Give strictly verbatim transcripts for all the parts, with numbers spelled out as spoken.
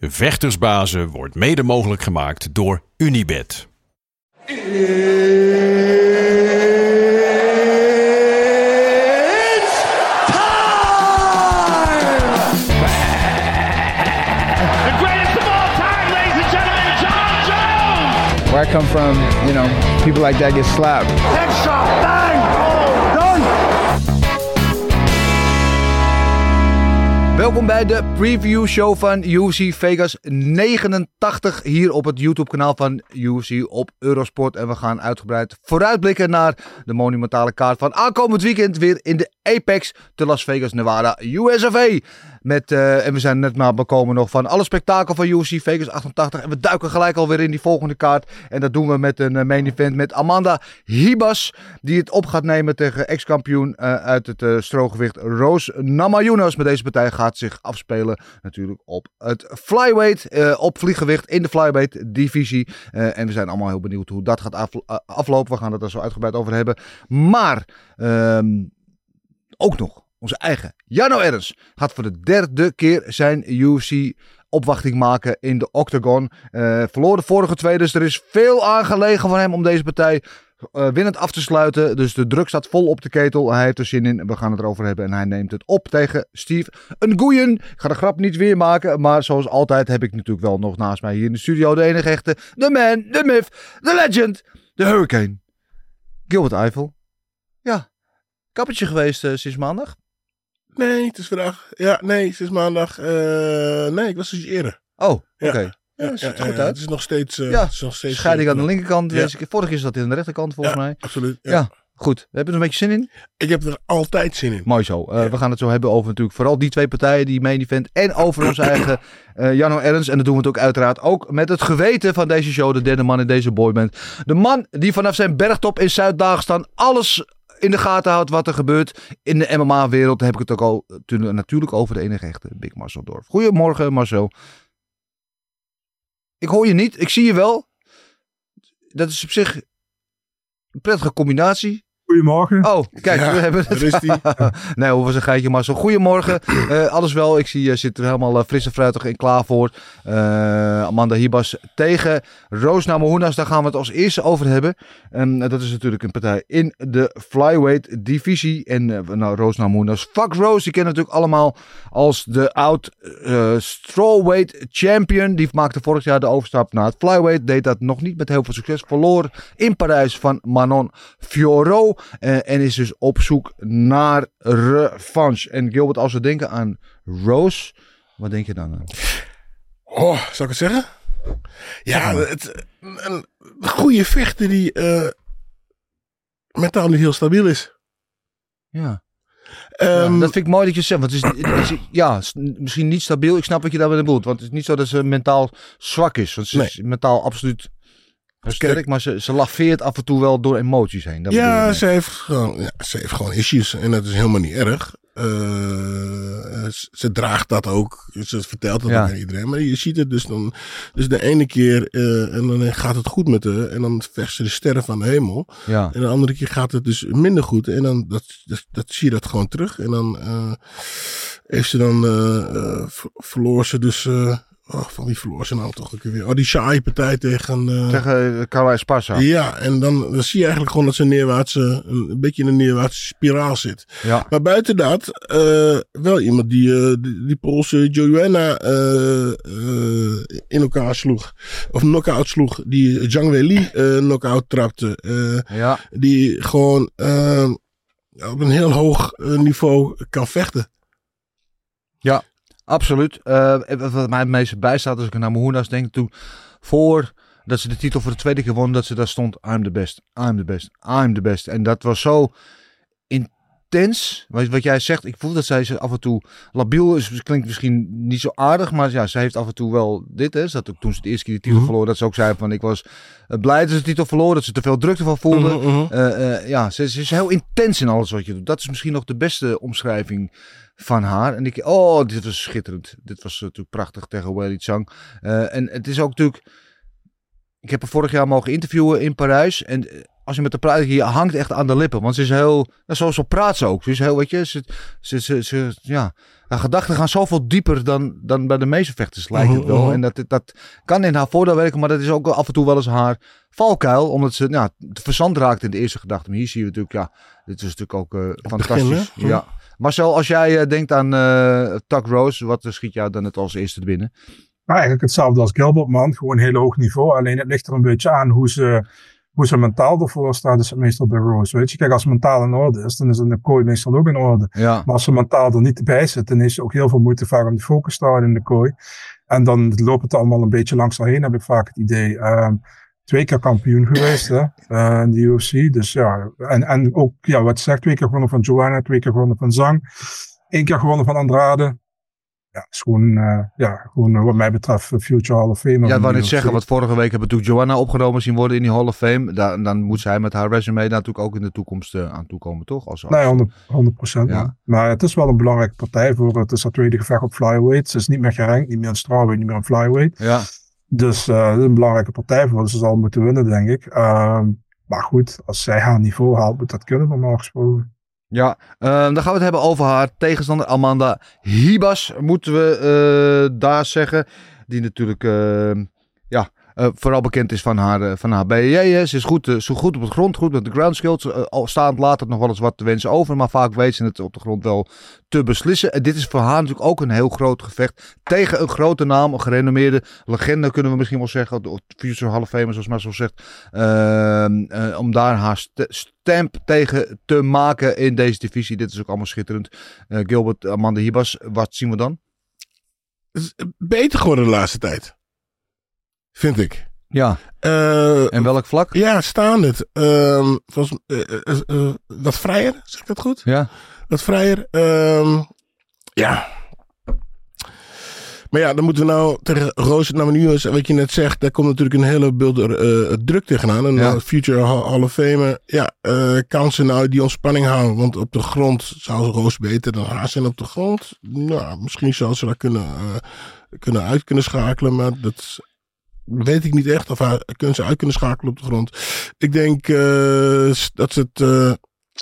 Vechtersbazen wordt mede mogelijk gemaakt door Unibet. Where I come from, you know, people like that get slapped. Headshot, bang, done. Welkom bij de preview show van U F C Vegas negenentachtig hier op het YouTube kanaal van U F C op Eurosport. En we gaan uitgebreid vooruitblikken naar de monumentale kaart van aankomend weekend weer in de Apex te Las Vegas, Nevada, U S of A. Met, uh, en we zijn net maar bekomen nog van alle spektakel van U F C Vegas achtentachtig. En we duiken gelijk alweer in die volgende kaart. En dat doen we met een uh, main event met Amanda Ribas. Die het op gaat nemen tegen ex-kampioen uh, uit het uh, strooggewicht Rose Namajunas. Met deze partij gaat zich afspelen natuurlijk op het flyweight. Uh, op vlieggewicht in de flyweight divisie. Uh, en we zijn allemaal heel benieuwd hoe dat gaat af, uh, aflopen. We gaan het er zo uitgebreid over hebben. Maar um, ook nog. Onze eigen Jano Ernst gaat voor de derde keer zijn U F C opwachting maken in de Octagon. Uh, verloor de vorige twee, dus er is veel aangelegen van hem om deze partij uh, winnend af te sluiten. Dus de druk staat vol op de ketel. Hij heeft er zin in. We gaan het erover hebben en hij neemt het op tegen Steve Nguyen. Ik ga de grap niet weer maken, maar zoals altijd heb ik natuurlijk wel nog naast mij hier in de studio de enige echte, de man, de myth, de legend, de hurricane. Gilbert Eiffel. Ja, kappertje geweest uh, sinds maandag. Nee, het is vandaag. Ja, nee, sinds maandag. Uh, nee, ik was dus eerder. Oh, oké. Okay. Ja, ja, ja, ziet er ja, goed ja, uit. Het is nog steeds... Uh, ja, het is nog steeds scheiding aan de linkerkant. Ja. Vorige keer is dat in de rechterkant volgens ja, mij. Absoluut. Ja. ja, goed. Heb je er een beetje zin in? Ik heb er altijd zin in. Mooi zo. Uh, ja. We gaan het zo hebben over natuurlijk vooral die twee partijen, die main event. En over onze eigen uh, Jano Ernst. En dat doen we het ook uiteraard ook met het geweten van deze show. De derde man in deze boyband. De man die vanaf zijn bergtop in Zuid-Dagestan alles in de gaten houdt wat er gebeurt in de M M A-wereld. Dan heb ik het ook al toen, natuurlijk over de enige echte Big Marcel Dorf. Goedemorgen Marcel. Ik hoor je niet, ik zie je wel. Dat is op zich een prettige combinatie. Goedemorgen. Oh, kijk, ja, we hebben het. Is die. Nee, hoe was een geitje Marcel. Goedemorgen. Uh, alles wel, ik zie je zit er helemaal uh, fris en fruitig en klaar voor. Uh, Amanda Ribas tegen Rose Namajunas. Daar gaan we het als eerste over hebben. En uh, dat is natuurlijk een partij in de flyweight divisie. En uh, nou, Rose Namajunas. Fuck Rose, die kennen natuurlijk allemaal als de oud uh, strawweight champion. Die maakte vorig jaar de overstap naar het flyweight. Deed dat nog niet met heel veel succes. Verloor in Parijs van Manon Fiorot. Uh, en is dus op zoek naar revanche. En Gilbert, als we denken aan Rose, wat denk je dan aan? Oh, zal ik het zeggen? Ja, het, een goede vechter die uh, mentaal niet heel stabiel is. Ja. Um, ja, dat vind ik mooi dat je zegt. Want het is, het is ja, misschien niet stabiel. Ik snap wat je daarbij bedoelt. Want het is niet zo dat ze mentaal zwak is. Want ze nee. is mentaal absoluut sterk, maar ze, ze laveert af en toe wel door emoties heen. Dat ja, ze heeft, gewoon, ja, ze heeft gewoon issues. En dat is helemaal niet erg. Uh, ze, ze draagt dat ook. Ze vertelt dat ja. ook aan iedereen. Maar je ziet het dus dan. Dus de ene keer uh, en dan gaat het goed met haar. En dan vecht ze de sterren van de hemel. Ja. En de andere keer gaat het dus minder goed. En dan dat, dat, dat zie je dat gewoon terug. En dan uh, heeft ze dan uh, uh, verloor ze dus. Uh, Oh, van wie verloor ze nou toch ook weer? Oh, die saaie partij tegen... Uh... Tegen Carla Esparza. Ja, en dan, dan zie je eigenlijk gewoon dat ze neerwaartse, een beetje in een neerwaartse spiraal zit. Ja. Maar buiten dat, uh, wel iemand die uh, die, die Poolse Joanna uh, uh, in elkaar sloeg. Of knock-out sloeg. Die Zhang Weili uh, knock-out trapte. Uh, ja. Die gewoon uh, op een heel hoog uh, niveau kan vechten. Ja. Absoluut. Uh, wat mij het meeste bijstaat als ik naar Namajunas denk, toen voor dat ze de titel voor de tweede keer won, dat ze daar stond, I'm the best, I'm the best, I'm the best. En dat was zo intens, wat, wat jij zegt, ik voel dat zij ze af en toe labiel is, klinkt misschien niet zo aardig, maar ja, zij heeft af en toe wel dit, hè, dat ook toen ze de eerste keer de titel mm-hmm. verloor, dat ze ook zei van, ik was uh, blij dat ze de titel verloor, dat ze te veel drukte van voelde. Mm-hmm. Uh, uh, ja, ze, ze is heel intens in alles wat je doet. Dat is misschien nog de beste omschrijving van haar. En ik, oh, dit was schitterend. Dit was uh, natuurlijk prachtig tegen Weili Zhang. Uh, en het is ook natuurlijk, ik heb haar vorig jaar mogen interviewen in Parijs. En uh, als je met de praat, je hangt echt aan de lippen. Want ze is heel, zo, zo praat ze ook. Ze is heel, weet je, ze, ze, ze, ze ja, haar gedachten gaan zoveel dieper dan, dan bij de meeste vechters, lijkt het wel. Uh-huh. En dat, dat kan in haar voordeel werken, maar dat is ook af en toe wel eens haar valkuil, omdat ze, ja, verzand raakt in de eerste gedachte. Maar hier zie je natuurlijk, ja, dit is natuurlijk ook uh, fantastisch. Begin, ja. Marcel, als jij uh, denkt aan uh, Tuck Rose, wat uh, schiet jou dan het als eerste binnen? Nou, eigenlijk hetzelfde als Gilbert, man. Gewoon een heel hoog niveau. Alleen het ligt er een beetje aan hoe ze, hoe ze mentaal ervoor staat. Is het meestal bij Rose, weet je. Kijk, als mentaal in orde is, dan is een kooi meestal ook in orde. Ja. Maar als ze mentaal er niet bij zit, dan is ze ook heel veel moeite vaak om de focus te houden in de kooi. En dan loopt het allemaal een beetje langs heen, heb ik vaak het idee. Um, twee keer kampioen geweest, hè, uh, in de U F C. Dus ja, en, en ook, ja, wat je zegt, twee keer gewonnen van Joanna, twee keer gewonnen van Zhang. Eén keer gewonnen van Andrade. Ja, is gewoon, uh, ja, gewoon uh, wat mij betreft Future Hall of Fame. Ja, ik wou net zeggen, wat vorige week hebben we natuurlijk Joanna opgenomen zien worden in die Hall of Fame. Da- dan moet zij met haar resume daar natuurlijk ook in de toekomst uh, aan toekomen, toch? Als, als... Nee, honderd procent. Ja. Maar het is wel een belangrijke partij voor het is haar tweede gevecht op flyweight. Ze is niet meer gerankt, niet meer in strawweight, niet meer in flyweight. Ja. Dus uh, het is een belangrijke partij voor. Dus ze zal moeten winnen, denk ik. Uh, maar goed, als zij haar niveau haalt, moet dat kunnen, normaal gesproken. Ja, uh, dan gaan we het hebben over haar tegenstander Amanda Ribas, moeten we uh, daar zeggen. Die natuurlijk uh, ja, uh, vooral bekend is van haar, uh, van haar B J J. Ze is goed, uh, zo goed op de grond, goed met de ground skills. Uh, staand laat het nog wel eens wat te wensen over, maar vaak weet ze het op de grond wel te beslissen. En dit is voor haar natuurlijk ook een heel groot gevecht tegen een grote naam, een gerenommeerde legende kunnen we misschien wel zeggen. De Future Hall of Fame, zoals Marcel zegt. Uh, uh, om daar haar st- stamp tegen te maken in deze divisie. Dit is ook allemaal schitterend. Uh, Gilbert, Amanda Ribas, wat zien we dan? Het is beter geworden de laatste tijd. Vind ik. Ja. Uh, en welk vlak? Ja, staan het. Uh, volgens, uh, uh, uh, wat vrijer, zeg ik dat goed? Ja. Wat vrijer. Uh, ja. Maar ja, dan moeten we nou tegen Roos, nou nu is, wat je net zegt, daar komt natuurlijk een hele beelder uh, druk tegenaan. En ja. Future Hall of Fame, ja, uh, kan ze nou die ontspanning houden? Want op de grond zou Roos beter dan haar zijn op de grond. Nou, misschien zou ze daar kunnen, uh, kunnen uit kunnen schakelen, maar dat weet ik niet echt. Of haar, kunnen ze uit kunnen schakelen op de grond. Ik denk uh, dat ze het uh,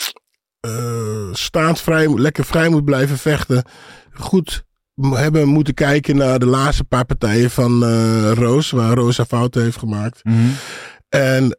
uh, staand vrij, lekker vrij moet blijven vechten. Goed hebben moeten kijken naar de laatste paar partijen van uh, Roos, waar Roos haar fouten heeft gemaakt. Mm-hmm. En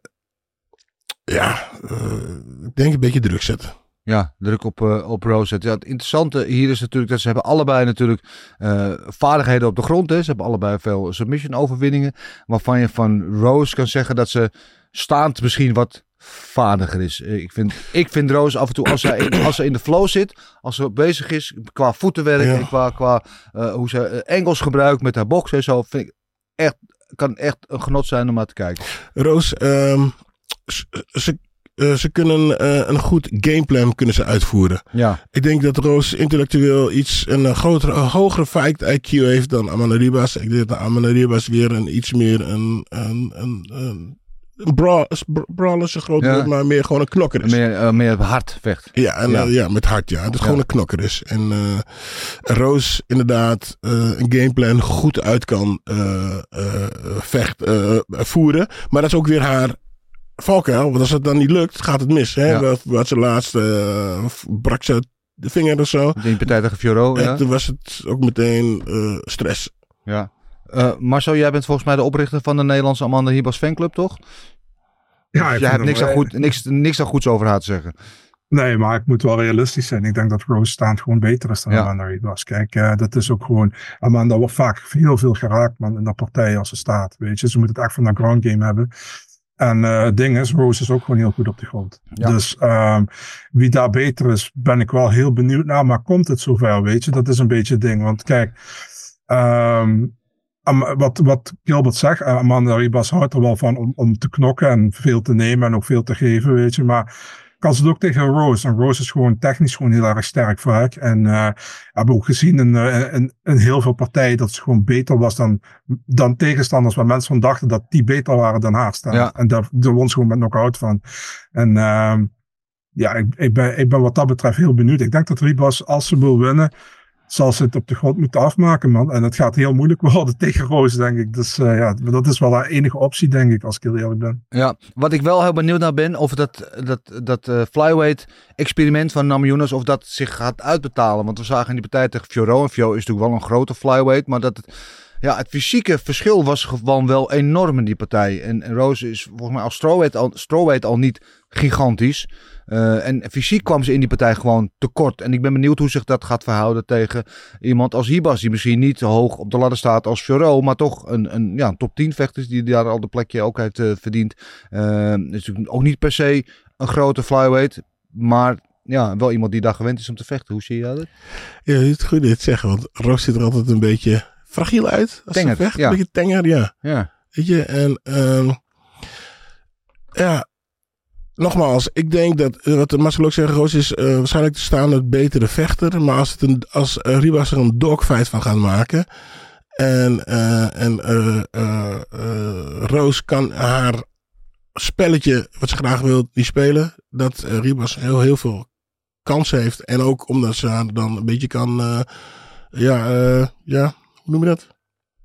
ja, uh, ik denk een beetje druk zetten. Ja, druk op, uh, op Roos zetten. Ja, het interessante hier is natuurlijk dat ze hebben allebei natuurlijk uh, vaardigheden op de grond. Hè. Ze hebben allebei veel submission overwinningen, waarvan je van Roos kan zeggen dat ze staand misschien wat vaardiger is. Ik vind, ik vind Roos af en toe, als zij in, als ze in de flow zit, als ze bezig is qua voetenwerk ja. en qua, qua uh, hoe ze uh, Engels gebruikt met haar boksen en zo, vind ik echt, kan echt een genot zijn om naar te kijken. Roos, um, ze, uh, ze kunnen uh, een goed gameplan kunnen ze uitvoeren. Ja. Ik denk dat Roos intellectueel iets, een, een grotere, een hogere fight I Q heeft dan Amanda Ribas. Ik denk dat Amanda Ribas weer een iets meer een, een, een, een Een brawl, brawl is een groot woord, ja. maar meer gewoon een knokker is. Meer, uh, meer hard vecht. Ja, en, ja. Uh, ja, met hard, ja. Dat ja. gewoon een knokker is. En uh, Roos inderdaad uh, een gameplan goed uit kan uh, uh, vecht, uh, voeren. Maar dat is ook weer haar valkuil. Want als het dan niet lukt, gaat het mis. Hè? Ja. Wat ze laatst uh, brak ze de vinger of zo. Die partij tegen Fioro, en ja. toen was het ook meteen uh, stress. Ja. Uh, Marcel, jij bent volgens mij de oprichter van de Nederlandse Amanda Ribas fanclub, toch? Ja, jij hebt niks aan, goed, niks, niks aan goeds over haar te zeggen. Nee, maar ik moet wel realistisch zijn. Ik denk dat Rose staand gewoon beter is dan ja. Amanda Ribas. Kijk, uh, dat is ook gewoon... Amanda wordt vaak heel veel geraakt man, in de partij als ze staat. Weet je, ze moet het echt van een ground game hebben. En uh, het ding is, Rose is ook gewoon heel goed op de grond. Ja. Dus um, wie daar beter is, ben ik wel heel benieuwd naar. Maar komt het zover, weet je? Dat is een beetje het ding. Want kijk... Um, Wat, wat Gilbert zegt, Amanda Ribas houdt er wel van om, om te knokken en veel te nemen en ook veel te geven, weet je. Maar kan ze het ook tegen Rose. En Rose is gewoon technisch gewoon heel erg sterk vaak. En uh, hebben ook gezien in, uh, in, in heel veel partijen dat ze gewoon beter was dan, dan tegenstanders waar mensen van dachten dat die beter waren dan haar staan. Ja. En daar, daar won ze gewoon met knock-out van. En uh, ja, ik, ik, ben, ik ben wat dat betreft heel benieuwd. Ik denk dat Ribas, als ze wil winnen, zal ze het op de grond moeten afmaken, man. En het gaat heel moeilijk worden tegen Rose, denk ik. Dus uh, ja, dat is wel haar enige optie, denk ik, als ik heel eerlijk ben. Ja, wat ik wel heel benieuwd naar ben, of dat, dat, dat uh, flyweight-experiment van Namajunas, of dat zich gaat uitbetalen. Want we zagen in die partij tegen Fiorot, en Fiorot is natuurlijk wel een grote flyweight, maar dat het, ja, het fysieke verschil was gewoon wel enorm in die partij. En, en Rose is volgens mij als strawweight al, strawweight al niet gigantisch. Uh, en fysiek kwam ze in die partij gewoon tekort. En ik ben benieuwd hoe zich dat gaat verhouden tegen iemand als Ribas, die misschien niet hoog op de ladder staat als Fiorot, maar toch een, een, ja, een top tien vechter die daar al de plekje ook heeft uh, verdiend. Uh, is ook niet per se een grote flyweight, maar ja, wel iemand die daar gewend is om te vechten. Hoe zie je dat? Ja, het is goed dit zeggen, want Rose ziet er altijd een beetje fragiel uit als tenger, ze vecht. Ja. Een beetje tenger, ja. ja. Weet je, en um, ja, nogmaals, ik denk dat, wat Marcel ook zegt, Roos is uh, waarschijnlijk te staan het betere vechter. Maar als, het een, als uh, Ribas er een dogfight van gaat maken en, uh, en uh, uh, uh, Roos kan haar spelletje, wat ze graag wil, niet spelen, dat uh, Ribas heel, heel veel kans heeft. En ook omdat ze haar dan een beetje kan, uh, ja, uh, ja, hoe noem je dat?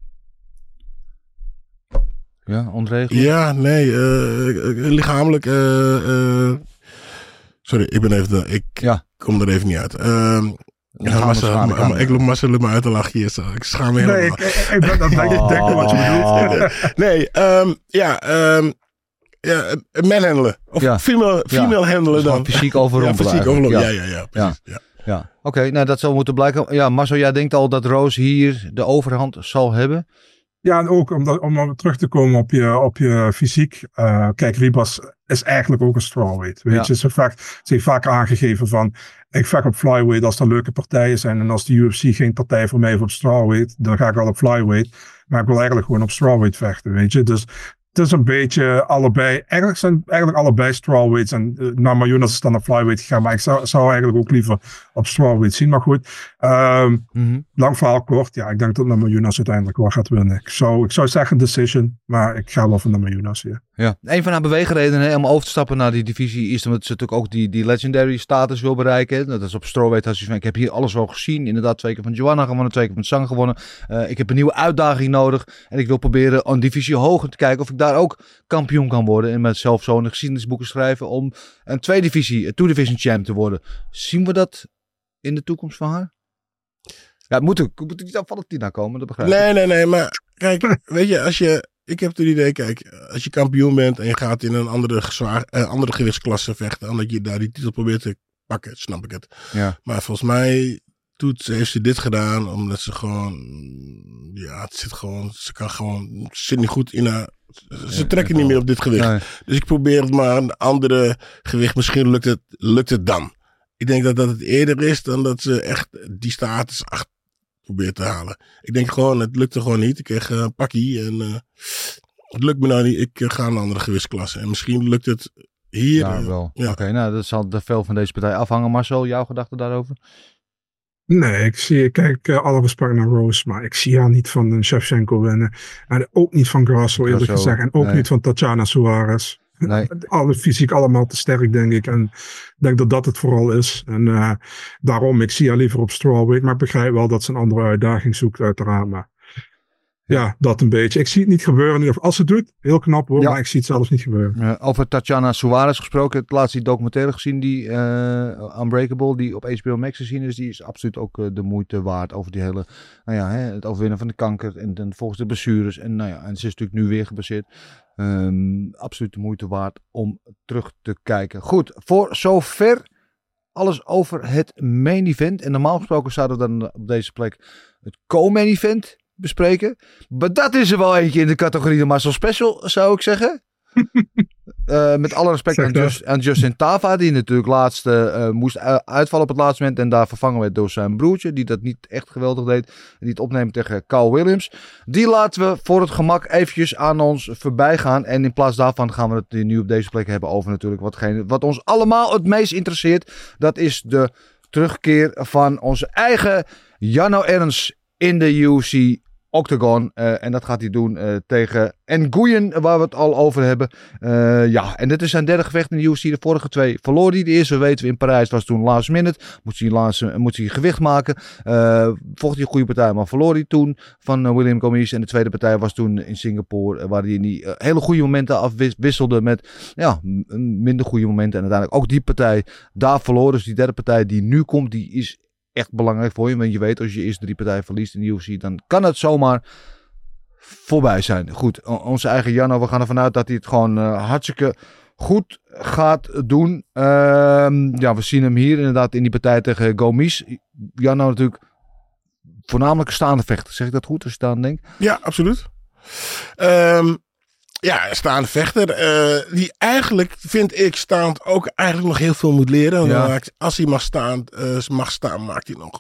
Ja, onregelijk. Ja, nee, uh, lichamelijk. Uh, uh, sorry, ik ben even. De, ik ja. kom er even niet uit. Uh, ja, Marcel, ma, ma, ik loop Marcel me uit te lachen hier. Zo. Ik schaam me helemaal. Nee, ik, ik, ik ben dat denk ik denk wat je bedoelt. nee, um, ja, um, ja, manhandelen. Of ja. female, female ja. handelen dan. Fysiek overrompelen. Ja, fysiek overrompelen. Ja, ja, ja, ja, precies. Ja. ja. ja. Oké, okay, nou dat zal moeten blijken. Ja, Marcel, jij denkt al dat Rose hier de overhand zal hebben? Ja, en ook om, dat, om terug te komen op je, op je fysiek. Uh, kijk, Ribas is eigenlijk ook een strawweight. Weet ja. je, ze, vaak, ze heeft vaak aangegeven van, ik vecht op flyweight als er leuke partijen zijn. En als de U F C geen partij voor mij heeft op strawweight, dan ga ik wel op flyweight. Maar ik wil eigenlijk gewoon op strawweight vechten, weet je. Dus het is een beetje allebei, eigenlijk zijn eigenlijk allebei strawweights. En uh, Namajunas is dan op flyweight gegaan, maar ik zou, zou eigenlijk ook liever op strawweight zien. Maar goed, um, mm-hmm. lang verhaal kort. Ja, ik denk dat Namajunas uiteindelijk wel gaat winnen. Ik zou, ik zou zeggen decision, maar ik ga wel van Namajunas hier. Ja, een van haar beweegredenen om over te stappen naar die divisie is omdat ze natuurlijk ook die, die legendary status wil bereiken. Dat is op strawweight als je van, ik heb hier alles wel gezien. Inderdaad, twee keer van Joanna gewonnen, twee keer van Sang gewonnen. Uh, ik heb een nieuwe uitdaging nodig en ik wil proberen een divisie hoger te kijken of ik daar ook kampioen kan worden en met zelf zo'n geschiedenisboeken schrijven om een twee divisie, een two division champ te worden. Zien we dat in de toekomst van haar? Ja, het moet ook, moet niet aan Valentina komen, dat begrijp ik. Nee, nee, nee, maar kijk, weet je, als je, ik heb het idee, kijk, als je kampioen bent en je gaat in een andere, zwaar, uh, andere gewichtsklasse vechten, omdat je daar die titel probeert te pakken, snap ik het. Ja. Maar volgens mij doet, heeft ze dit gedaan omdat ze gewoon, ja, het zit gewoon, ze kan gewoon, ze zit niet goed in haar, ze ja, trekken niet meer op dit gewicht. Nee. Dus ik probeer het maar een andere gewicht, misschien lukt het, lukt het dan. Ik denk dat dat het eerder is dan dat ze echt die status achter probeert te halen. Ik denk gewoon, het lukte gewoon niet. Ik kreeg een pakkie en uh, het lukt me nou niet. Ik uh, ga naar een andere gewichtsklasse. En misschien lukt het hier. Ja, wel. Ja. Oké, okay, nou dat zal er veel van deze partij afhangen. Marcel, jouw gedachten daarover? Nee, ik zie, kijk, uh, alle respect naar Rose, maar ik zie haar niet van Shevchenko winnen. En ook niet van Grasso, eerlijk Grasso, gezegd. En ook nee. niet van Tatiana Suarez. Nee. Alle, fysiek allemaal te sterk, denk ik. En ik denk dat dat het vooral is. En uh, daarom, ik zie haar liever op strawweight. Maar ik begrijp wel dat ze een andere uitdaging zoekt, uiteraard. Maar ja, ja dat een beetje. Ik zie het niet gebeuren. Als ze het doet, heel knap hoor. Ja. Maar ik zie het zelfs niet gebeuren. Uh, over Tatiana Suarez gesproken. Het laatste documentaire gezien. Die uh, Unbreakable. Die op H B O Max te zien is. Die is absoluut ook uh, de moeite waard. Over die hele, nou ja, hè, het overwinnen van de kanker. En, en volgens de blessures. En nou ja, en ze is natuurlijk nu weer gebaseerd. Um, absoluut de moeite waard om terug te kijken. Goed, voor zover alles over het main event. En normaal gesproken zouden we dan op deze plek het co-main event bespreken. Maar dat is er wel eentje in de categorie de Marcel Special, zou ik zeggen. Uh, met alle respect aan, Just, aan Justin Tava, die natuurlijk laatst uh, moest uitvallen op het laatste moment en daar vervangen werd door zijn broertje, die dat niet echt geweldig deed. Die het opneemt tegen Carl Williams. Die laten we voor het gemak eventjes aan ons voorbij gaan. En in plaats daarvan gaan we het nu op deze plek hebben over natuurlijk watgene, wat ons allemaal het meest interesseert. Dat is de terugkeer van onze eigen Janno Ernst in de U F C Octagon. Uh, en dat gaat hij doen uh, tegen Nguyen, waar we het al over hebben. Uh, ja, en dit is zijn derde gevecht in de U F C. De vorige twee verloor hij. De eerste, weten we, in Parijs was toen last minute. Moest hij, laatste, moest hij gewicht maken. Uh, vocht hij een goede partij, maar verloor hij toen van uh, William Gomis. En de tweede partij was toen in Singapore, uh, waar hij die uh, hele goede momenten afwisselde met ja, minder goede momenten. En uiteindelijk ook die partij daar verloor. Dus die derde partij die nu komt, die is echt belangrijk voor je. Want je weet, als je eerst drie partijen verliest in de U F C, dan kan het zomaar voorbij zijn. Goed, onze eigen Janno, we gaan ervan uit dat hij het gewoon uh, hartstikke goed gaat doen. Uh, ja, we zien hem hier inderdaad in die partij tegen Gomis. Janno natuurlijk voornamelijk een staande vechter. Zeg ik dat goed als je daar aan denkt? Ja, absoluut. Um, ja, staande vechter. Uh, die eigenlijk, vind ik, staand ook eigenlijk nog heel veel moet leren. Ja. Maakt, als hij mag staan, uh, mag staan, maakt hij nog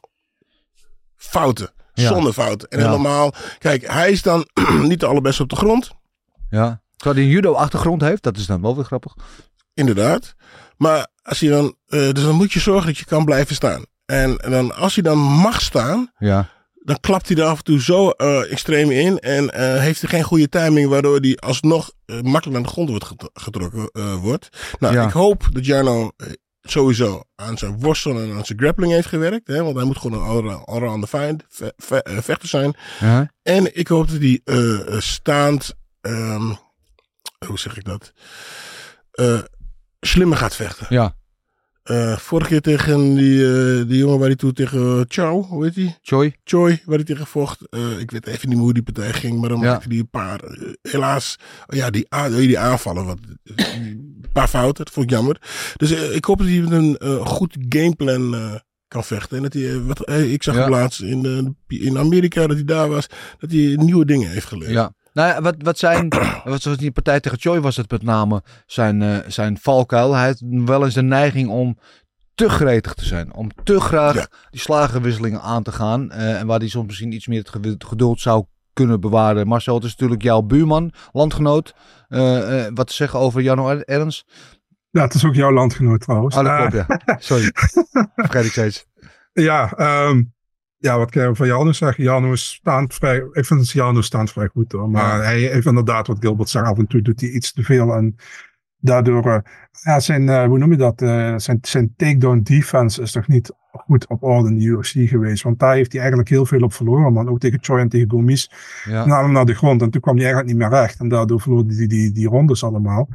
fouten. Ja. Zonder fouten. En ja. helemaal, kijk, hij is dan niet de allerbeste op de grond. Ja, terwijl hij een judo-achtergrond heeft, dat is dan wel weer grappig. Inderdaad. Maar als je dan, uh, dus dan moet je zorgen dat je kan blijven staan. En, en dan, als hij dan mag staan, ja. dan klapt hij er af en toe zo uh, extreem in. En uh, heeft hij geen goede timing, waardoor hij alsnog uh, makkelijk naar de grond wordt getrokken uh, wordt. Nou, ja. ik hoop dat Jarno uh, sowieso aan zijn worstelen en aan zijn grappling heeft gewerkt. Hè, want hij moet gewoon een allrounder ve- ve- ve- vechter zijn. Uh-huh. En ik hoop dat hij uh, staand, um, hoe zeg ik dat, uh, slimmer gaat vechten. Ja. Uh, vorige keer tegen die, uh, die jongen waar hij toen tegen uh, Chow, hoe heet die? Choi. Choi, waar hij tegen vocht. Uh, ik weet even niet meer hoe die partij ging, maar dan ja. maakte hij een paar, uh, helaas, uh, ja, die, a- die aanvallen, wat, uh, een paar fouten, dat vond ik jammer. Dus uh, ik hoop dat hij met een uh, goed gameplan uh, kan vechten. En dat hij, uh, wat, uh, ik zag ja. hem laatst in, uh, in Amerika, dat hij daar was, dat hij nieuwe dingen heeft geleerd. Ja. Nou ja, wat, wat zijn, wat zoals die partij tegen Choi was het met name zijn, uh, zijn valkuil. Hij heeft wel eens de neiging om te gretig te zijn. Om te graag ja. die slagenwisselingen aan te gaan. Uh, en waar hij soms misschien iets meer het geduld zou kunnen bewaren. Marcel, het is natuurlijk jouw buurman, landgenoot. Uh, uh, wat te zeggen over Janno Ernst? Ja, het is ook jouw landgenoot trouwens. Oh, dat klopt, ja. Sorry. Vergeet ik steeds. Ja, um... Ja, wat kan je van Janno zeggen? Janno is staand vrij... Ik vind het Janno staand vrij goed hoor. Maar ja. hij heeft inderdaad, wat Gilbert zegt, af en toe doet hij iets te veel. En daardoor... Uh, ja, zijn, uh, hoe noem je dat? Uh, zijn, zijn takedown defense is toch niet goed op orde in de U F C geweest. Want daar heeft hij eigenlijk heel veel op verloren. Man. Ook tegen Choi en tegen Gomis. Ja. Nam hem naar de grond. En toen kwam hij eigenlijk niet meer recht. En daardoor verloor hij die, die, die rondes allemaal.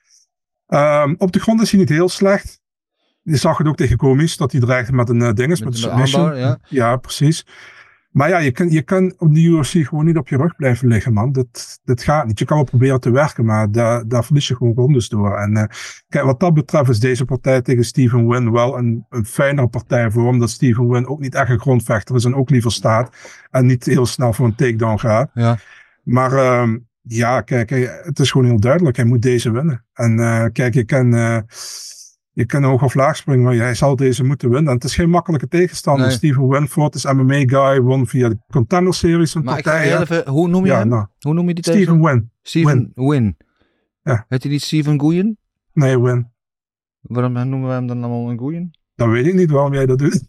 Um, op de grond is hij niet heel slecht. Je zag het ook tegen Gomis, dat hij dreigde met een uh, ding is, met, met een submission. Aanbouw, ja. ja, precies. Maar ja, je kan, je kan op de U F C gewoon niet op je rug blijven liggen, man. Dat, dat gaat niet. Je kan wel proberen te werken, maar daar, daar verlies je gewoon rondes door. En uh, kijk, wat dat betreft is deze partij tegen Stephen Wynn wel een, een fijnere partij voor, omdat Stephen Wynn ook niet echt een grondvechter is en ook liever staat en niet heel snel voor een takedown gaat. Ja. Maar um, ja, kijk, het is gewoon heel duidelijk. Hij moet deze winnen. En uh, kijk, je kan... Uh, Je kan hoog of laag springen, maar hij zal deze moeten winnen. En het is geen makkelijke tegenstander. Nee. Steven Winford is M M A-guy, won via de Contender Series van partijen. Even, hoe noem je ja, hem? Nou, hoe noem je die Steven tegen? Wynn. Steven Wynn. Wynn. Ja. Heet hij niet Steven Nguyen? Nee, Wynn. Waarom noemen we hem dan allemaal een Nguyen? Dan weet ik niet waarom jij dat doet.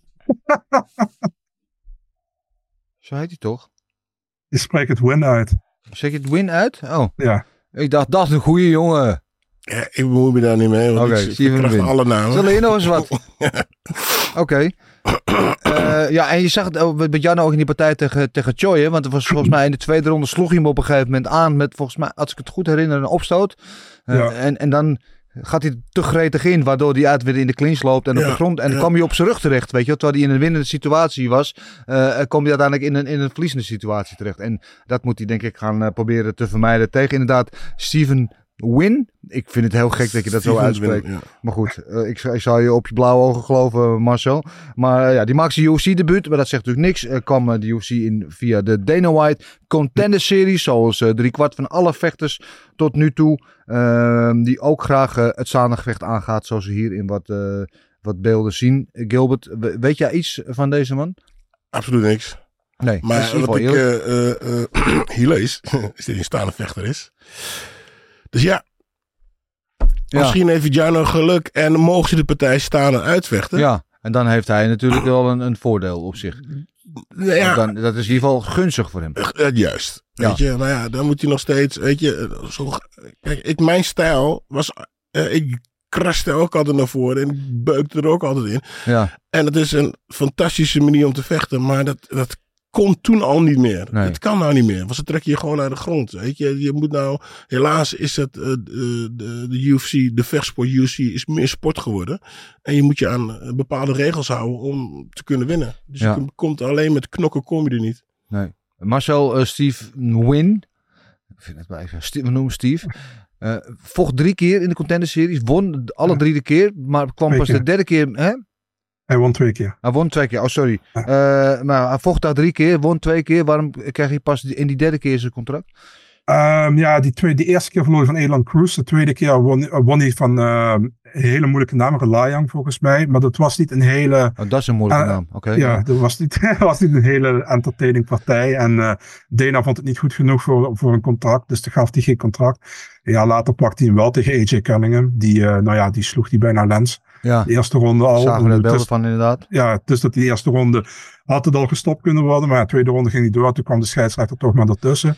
Zo heet hij toch? Je spreekt het Wynn uit. Zeg je het Wynn uit? Oh. Ja. Ik dacht, dat is een goede jongen. Ja, ik bemoei me daar niet mee, want okay, ik, ik krijg alle namen. Zullen je nog eens wat? Oké. Okay. Uh, ja, en je zag het met Jan ook in die partij tegen, tegen Choi, hè? Want er was volgens mij in de tweede ronde sloeg hij hem op een gegeven moment aan met, volgens mij, als ik het goed herinner, een opstoot. Uh, ja. en, en dan gaat hij te gretig in, waardoor hij uit weer in de clinch loopt en ja, op de grond. En dan ja. kwam hij op zijn rug terecht, weet je. Terwijl hij in een winnende situatie was, uh, kwam hij uiteindelijk in een, in een verliezende situatie terecht. En dat moet hij denk ik gaan uh, proberen te vermijden tegen inderdaad Steven Wynn. Ik vind het heel gek dat je dat Steven zo uitspreekt. Win, ja. Maar goed, uh, ik, ik zou je op je blauwe ogen geloven, Marcel. Maar uh, ja, die maakt zijn U F C-debuut, maar dat zegt natuurlijk niks. Uh, kwam uh, de U F C in via de Dana White Contender Series, zoals uh, driekwart van alle vechters tot nu toe. Uh, die ook graag uh, het zaangevecht aangaat, zoals we hier in wat, uh, wat beelden zien. Uh, Gilbert, weet jij iets van deze man? Absoluut niks. Nee, maar wat ik uh, uh, uh, hier lees, is dit een staande vechter is. Dus ja, ja. Misschien heeft Jarno geluk en mogen ze de partij staan en uitvechten. Ja, en dan heeft hij natuurlijk wel een, een voordeel op zich. Nou ja, dan, dat is in ieder geval gunstig voor hem. Uh, juist. Weet ja. je, maar ja, dan moet hij nog steeds, weet je, zo, kijk, ik, mijn stijl was, uh, ik kraste ook altijd naar voren en ik beukte er ook altijd in. Ja. En het is een fantastische manier om te vechten, maar dat, dat kon toen al niet meer. Nee. Het kan nou niet meer, want ze trekken je gewoon naar de grond. Weet je, je moet nou, helaas is het, uh, de, de, de U F C, de vechtsport U F C is meer sport geworden. En je moet je aan bepaalde regels houden om te kunnen winnen. Dus ja. je komt alleen met knokken kom je er niet. Nee. Marcel, uh, Steve Nguyen, ik vind het wel even, Steve, we noemen Steve, uh, vocht drie keer in de Contender Series, won alle drie de keer, maar kwam pas de derde keer, hè? Hij won twee keer. Hij won twee keer, oh sorry. Uh, maar hij vocht daar drie keer, won twee keer, waarom krijg je pas in die derde keer zijn contract? Um, ja, die, twee, die eerste keer verloor hij van Elan Cruz. De tweede keer won, won hij van uh, een hele moeilijke naam, Reliang volgens mij. Maar dat was niet een hele... Oh, dat is een moeilijke uh, naam, oké. Okay, ja, ja, dat was niet, was niet een hele entertaining partij. En uh, Dana vond het niet goed genoeg voor, voor een contract, dus toen gaf hij geen contract. Ja, later pakte hij hem wel tegen A J Cunningham. Die, uh, nou ja, die sloeg hij bijna lens. Ja. De eerste ronde al. Zagen we er beelden van inderdaad. Ja, dus dat die eerste ronde had het al gestopt kunnen worden. Maar de tweede ronde ging niet door. Toen kwam de scheidsrechter toch maar ertussen.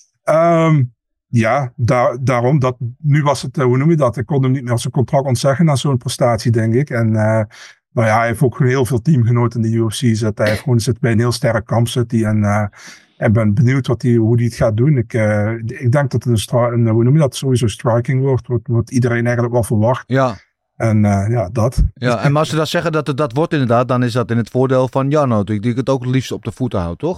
Um, Ja, daar, daarom. Dat, nu was het, hoe noem je dat? Ik kon hem niet meer zijn contract ontzeggen na zo'n prestatie, denk ik. En uh, nou ja, hij heeft ook heel veel teamgenoten in de U F C zitten. Hij heeft gewoon zit bij een heel sterk kamp zit hij. En uh, ik ben benieuwd wat die, hoe hij het gaat doen. Ik, uh, ik denk dat het een, stra- een, hoe noem je dat, sowieso striking wordt. Wat, wat iedereen eigenlijk wel verwacht. Ja. En uh, ja, dat. Ja, en als ze dat zeggen dat het dat wordt inderdaad, dan is dat in het voordeel van Jarno. Die ik het ook het liefst op de voeten houdt, toch?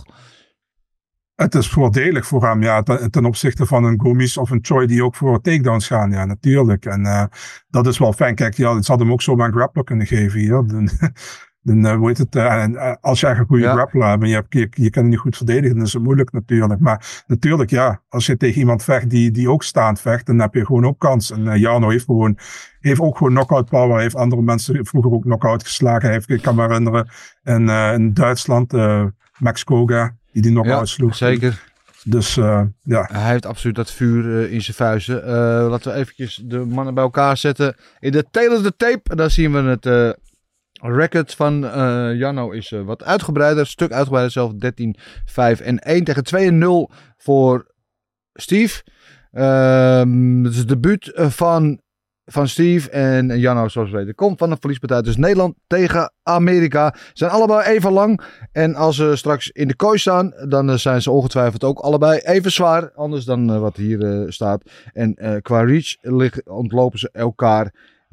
Het is voordelig voor hem, ja, ten, ten opzichte van een Gomis of een Choi die ook voor takedowns gaan, ja, natuurlijk. En uh, dat is wel fijn. Kijk, ja, het had hem ook zomaar een grappler kunnen geven hier. Dan, dan uh, hoe heet het, uh, en, uh, als je echt een goede ja. grappler hebt en je, hebt, je, je kan hem niet goed verdedigen, dan is het moeilijk natuurlijk. Maar natuurlijk, ja, als je tegen iemand vecht die, die ook staand vecht, dan heb je gewoon ook kans. En uh, Jarno heeft gewoon, heeft ook gewoon knockout power. Hij heeft andere mensen vroeger ook knockout geslagen. Hij heeft, ik kan me herinneren, in, uh, in Duitsland, uh, Max Koga, die die knock-out ja, sloeg. Zeker. Dus uh, ja. Hij heeft absoluut dat vuur uh, in zijn vuisten. Uh, laten we eventjes de mannen bij elkaar zetten. In de tail of the tape. Dan zien we het uh, record van uh, Jarno is uh, wat uitgebreider. Een stuk uitgebreider zelf. dertien vijf en één tegen twee nul voor Steve. Uh, het is het debuut van... Van Steve en Jarno, zoals we weten, komt van een verliespartij. Dus Nederland tegen Amerika. Ze zijn allebei even lang. En als ze straks in de kooi staan, dan zijn ze ongetwijfeld ook allebei even zwaar. Anders dan uh, wat hier uh, staat. En uh, qua reach lig, ontlopen ze elkaar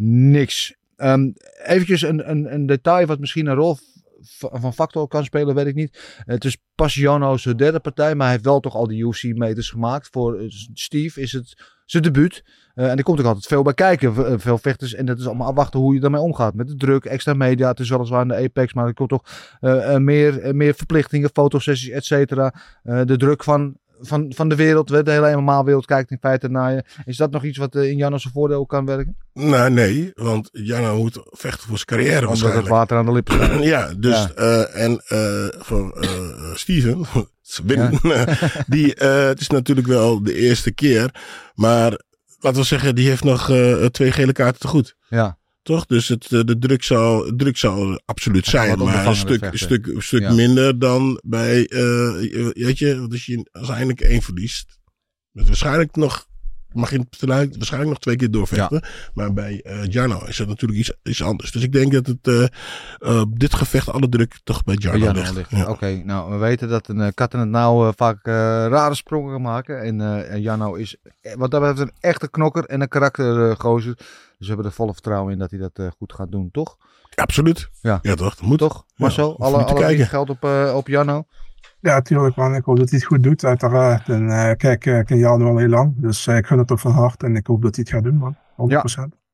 niks. Um, eventjes een, een, een detail wat misschien een rol van factor kan spelen, weet ik niet. Het is pas Jarno's derde partij, maar hij heeft wel toch al die U F C-meters gemaakt. Voor Steve is het zijn debuut. Uh, en er komt ook altijd veel bij kijken. Veel vechters. En dat is allemaal afwachten hoe je daarmee omgaat. Met de druk, extra media. Het is weliswaar in de Apex. Maar er komt toch uh, uh, meer, uh, meer verplichtingen. Fotosessies, et cetera. Uh, de druk van, van, van de wereld. De hele M M A-wereld kijkt in feite naar je. Is dat nog iets wat uh, in Jarno's voordeel kan werken? Nou, nee. Want Jarno moet vechten voor zijn carrière Omdat waarschijnlijk. het water aan de lippen staat. Ja, dus... Ja. Uh, en uh, voor uh, Steven... Winnen, ja. die, uh, het is natuurlijk wel de eerste keer. Maar... Laten we zeggen, die heeft nog uh, twee gele kaarten te goed. Ja. Toch? Dus het, de druk zal, druk zal absoluut zijn. Maar een stuk, een stuk, een stuk ja. minder dan bij, uh, weet je, want als je uiteindelijk één verliest. Met waarschijnlijk nog, mag je waarschijnlijk nog twee keer doorvechten. Ja. Maar bij uh, Jarno is het natuurlijk iets, iets anders. Dus ik denk dat het, uh, uh, dit gevecht alle druk toch bij Jarno ligt. ligt. Ja. Oké, okay, nou we weten dat een uh, kat in het nauw uh, vaak uh, rare sprongen kan maken. En uh, Jarno is wat dat betreft een echte knokker en een karakter uh, gozer. Dus we hebben er volle vertrouwen in dat hij dat uh, goed gaat doen, toch? Absoluut. Ja, ja toch? Dat moet toch? Marcel, ja, alle, alle geld op, uh, op Jarno? Ja, tuurlijk man. Ik hoop dat hij het goed doet, uiteraard. En uh, kijk, ik ken Jarno al heel lang. Dus uh, ik gun het ook van hart. En ik hoop dat hij het gaat doen, man. honderd procent. Ja.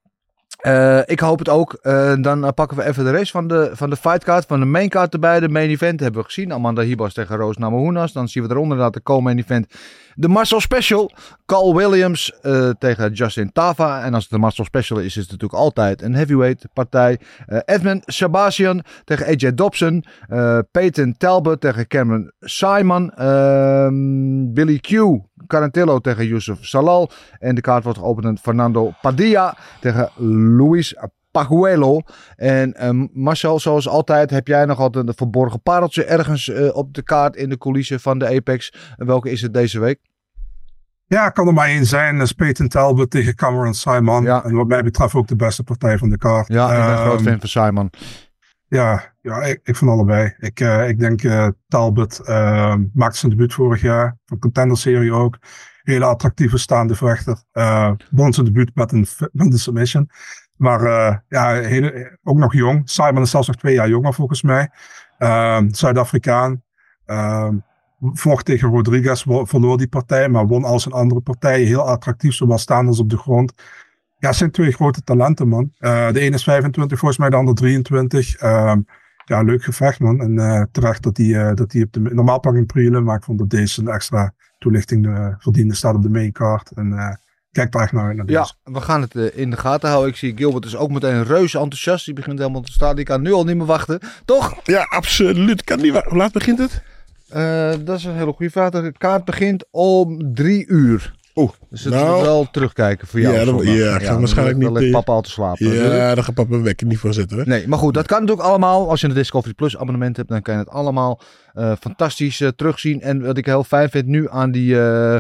Uh, ik hoop het ook. Uh, dan uh, pakken we even de rest van de, van de fightcard, van de maincard erbij. De main event hebben we gezien. Amanda Ribas tegen Rose Namajunas. Dan zien we eronder dat de co-main event. De Marcel Special. Carl Williams uh, tegen Justin Tava. En als het de Marcel Special is, is het natuurlijk altijd een heavyweight partij. Uh, Edmund Shabazian tegen A J Dobson. Uh, Peyton Talbot tegen Cameron Simon. Uh, Billy Q. Carantillo tegen Youssef Salal. En de kaart wordt geopend Fernando Padilla tegen Luis Paguelo. En um, Marcel, zoals altijd heb jij nog altijd een verborgen pareltje ergens uh, op de kaart in de coulissen van de Apex. En welke is het deze week? Ja, kan er maar één zijn. Dat is Peyton Talbot tegen Cameron Saaiman. Ja. En wat mij betreft ook de beste partij van de kaart. Ja, ik ben um, groot fan van Saaiman. Ja, ja ik, ik van allebei. Ik, uh, ik denk uh, Talbot uh, maakte zijn debuut vorig jaar. Van Contender Serie ook. Hele attractieve staande vechter. Uh, won zijn debuut met een, met een submission. Maar uh, ja, hele, ook nog jong. Saaiman is zelfs nog twee jaar jonger volgens mij. Uh, Zuid-Afrikaan. Uh, vocht tegen Rodriguez, verloor die partij. Maar won al zijn andere partijen. Heel attractief, zowel staand als op de grond. Ja, het zijn twee grote talenten, man. Uh, de ene is vijfentwintig, volgens mij de ander drieëntwintig. Uh, ja, leuk gevecht, man. En uh, terecht dat hij uh, dat op de... Normaal pak ik prelim, maar ik vond dat deze een extra toelichting uh, verdiende. Staat op de maincard. En uh, kijk daar echt naar uit. Naar ja, we gaan het uh, in de gaten houden. Ik zie Gilbert is ook meteen reuze enthousiast. Die begint helemaal te staan. Die kan nu al niet meer wachten. Toch? Ja, absoluut. Kan niet wa- Hoe laat begint het? Uh, dat is een hele goede vraag. De kaart begint om drie uur. Oeh, dus het nou, moet wel terugkijken voor jou. Ja, dan, ja, ik ga ja, waarschijnlijk niet. Dan ligt papa al te slapen. Ja, daar gaat papa een wekker niet voor zitten. Hè? Nee, maar goed, dat kan natuurlijk allemaal. Als je een Discovery Plus abonnement hebt, dan kan je het allemaal uh, fantastisch uh, terugzien. En wat ik heel fijn vind nu aan die uh, uh,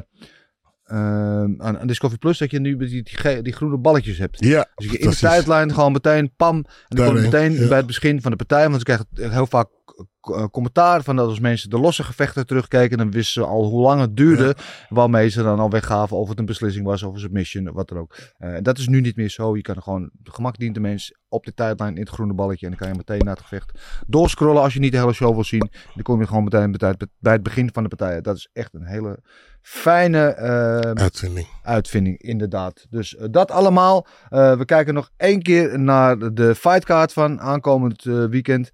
aan, aan Discovery Plus, dat je nu die, die, die groene balletjes hebt. Ja, dus je in de tijdlijn gewoon meteen pam. En dan komt het meteen ja. bij het begin van de partij. Want je krijgt heel vaak commentaar van dat als mensen de losse gevechten terugkeken, dan wisten ze al hoe lang het duurde, ja. waarmee ze dan al weggaven of het een beslissing was of een submission, wat dan ook. Uh, dat is nu niet meer zo. Je kan er gewoon, gemak dient de mens op de tijdlijn in het groene balletje en dan kan je meteen naar het gevecht doorscrollen als je niet de hele show wil zien. Dan kom je gewoon meteen bij het begin van de partij. Dat is echt een hele fijne uh, uitvinding. uitvinding, inderdaad. Dus uh, dat allemaal. Uh, we kijken nog één keer naar de fightcard van aankomend uh, weekend.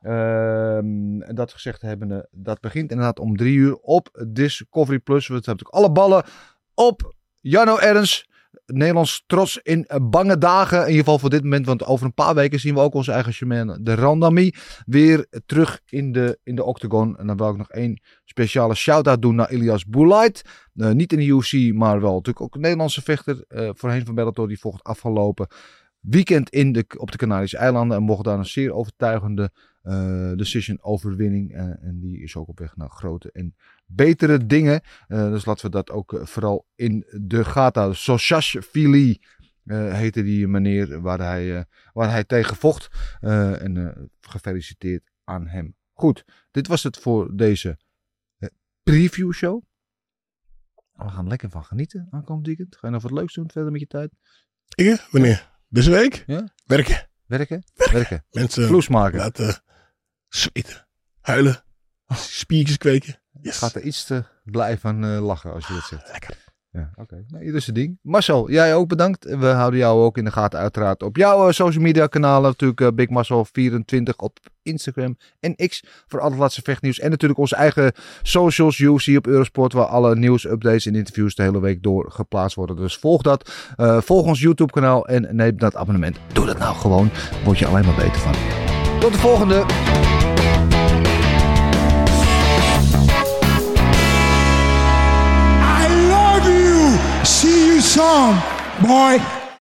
Um, dat gezegd hebbende, dat begint inderdaad om drie uur op Discovery Plus. We hebben natuurlijk alle ballen op Janno Ernst. Nederlands trots in bange dagen. In ieder geval voor dit moment. Want over een paar weken zien we ook onze eigen Shemaine de Randami weer terug in de, in de octagon. En dan wil ik nog één speciale shout-out doen naar Ilias Boulait. Uh, niet in de U F C, maar wel natuurlijk ook een Nederlandse vechter. Uh, voorheen van Bellator, die vocht afgelopen weekend in de, op de Canarische eilanden. En mocht daar een zeer overtuigende uh, decision overwinning. Uh, en die is ook op weg naar grote en betere dingen. Uh, dus laten we dat ook uh, vooral in de gaten houden. Sosashvili uh, heette die meneer waar hij, uh, waar hij tegen vocht. Uh, en uh, gefeliciteerd aan hem. Goed, dit was het voor deze uh, preview show. We gaan lekker van genieten aankomend weekend. Ga je nog wat leuks doen verder met je tijd? Ik? Wanneer? Deze week? Ja? Werken. Werken? Werken. Werken. Mensen vloes maken. Laten zweten. Huilen. Spiertjes kweken. Yes. Gaat er iets te blij van uh, lachen als je dat zegt. Lekker. Ja, oké. Okay. Nou, ieder zijn ding. Marcel, jij ook bedankt. We houden jou ook in de gaten uiteraard op jouw uh, social media kanalen. Natuurlijk uh, Big Marcel vierentwintig op Instagram en X voor al het laatste vechtnieuws. En natuurlijk onze eigen socials, U F C op Eurosport, waar alle nieuws, updates en interviews de hele week door geplaatst worden. Dus volg dat. Uh, volg ons YouTube kanaal en neem dat abonnement. Doe dat nou gewoon. Daar word je alleen maar beter van. Tot de volgende. See you soon, boy.